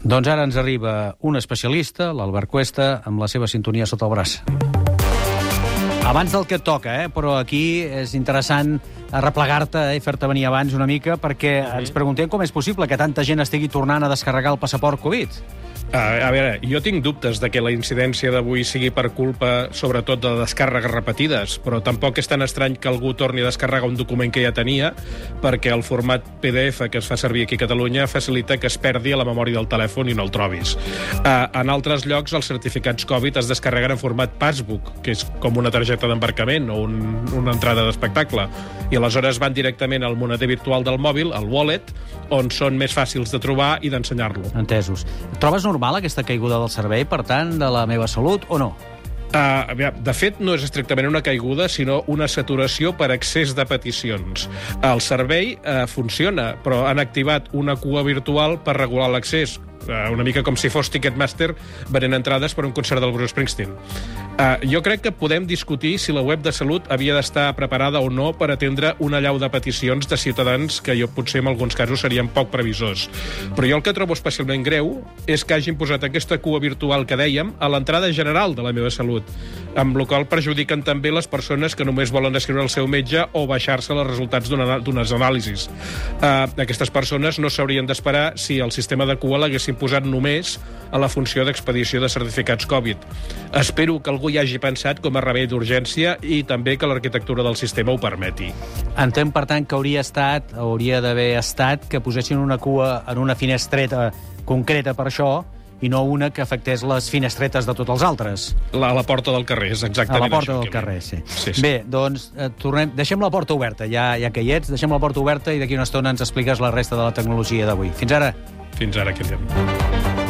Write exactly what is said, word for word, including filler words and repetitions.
Doncs ara ens arriba un especialista, l'Albert Cuesta, amb la seva sintonia sota el braç. Abans del que et toca, eh? Però aquí és interessant replegar-te i eh? fer-te venir abans una mica, perquè uh-huh. ens preguntem com és possible que tanta gent estigui tornant a descarregar el passaport Covid. A, a veure, jo tinc dubtes de que la incidència d'avui sigui per culpa, sobretot, de descàrregues repetides, però tampoc és tan estrany que algú torni a descarregar un document que ja tenia, perquè el format P D F que es fa servir aquí a Catalunya facilita que es perdi a la memòria del telèfon i no el trobis. Uh, en altres llocs, els certificats Covid es descarreguen en format Passbook, que és com una targeta d'embarcament o un, una entrada d'espectacle, i aleshores van directament al moneder virtual del mòbil, al wallet, on són més fàcils de trobar i d'ensenyar-lo. Entesos. Trobes normal aquesta caiguda del servei, per tant, de la meva salut, o no? Uh, de fet, no és estrictament una caiguda, sinó una saturació per excés de peticions. El servei uh, funciona, però han activat una cua virtual per regular l'accés, uh, una mica com si fos Ticketmaster venent entrades per un concert del Bruce Springsteen. Uh, jo crec que podem discutir si la web de salut havia d'estar preparada o no per atendre una allau de peticions de ciutadans que jo potser en alguns casos serien poc previsors. Però jo el que trobo especialment greu és que hagin posat aquesta cua virtual que dèiem a l'entrada general de la meva salut, amb la qual perjudiquen també les persones que només volen escriure al seu metge o baixar-se els resultats d'unes anàlisis. Uh, aquestes persones no s'haurien d'esperar si el sistema de cua l'haguessin posat només a la funció d'expedició de certificats Covid. Espero que algú hi hagi pensat com a remei d'urgència i també que l'arquitectura del sistema ho permeti. Entenc, per tant, que hauria estat, hauria d'haver estat, que posessin una cua en una finestreta concreta per això i no una que afectés les finestretes de tots els altres. La, a la porta del carrer, és exactament això. A la porta això, del carrer, sí. sí, sí. Bé, doncs, eh, tornem, deixem la porta oberta, ja, ja que hi ets, deixem la porta oberta i d'aquí una estona ens expliques la resta de la tecnologia d'avui. Fins ara. Fins ara, Kilian.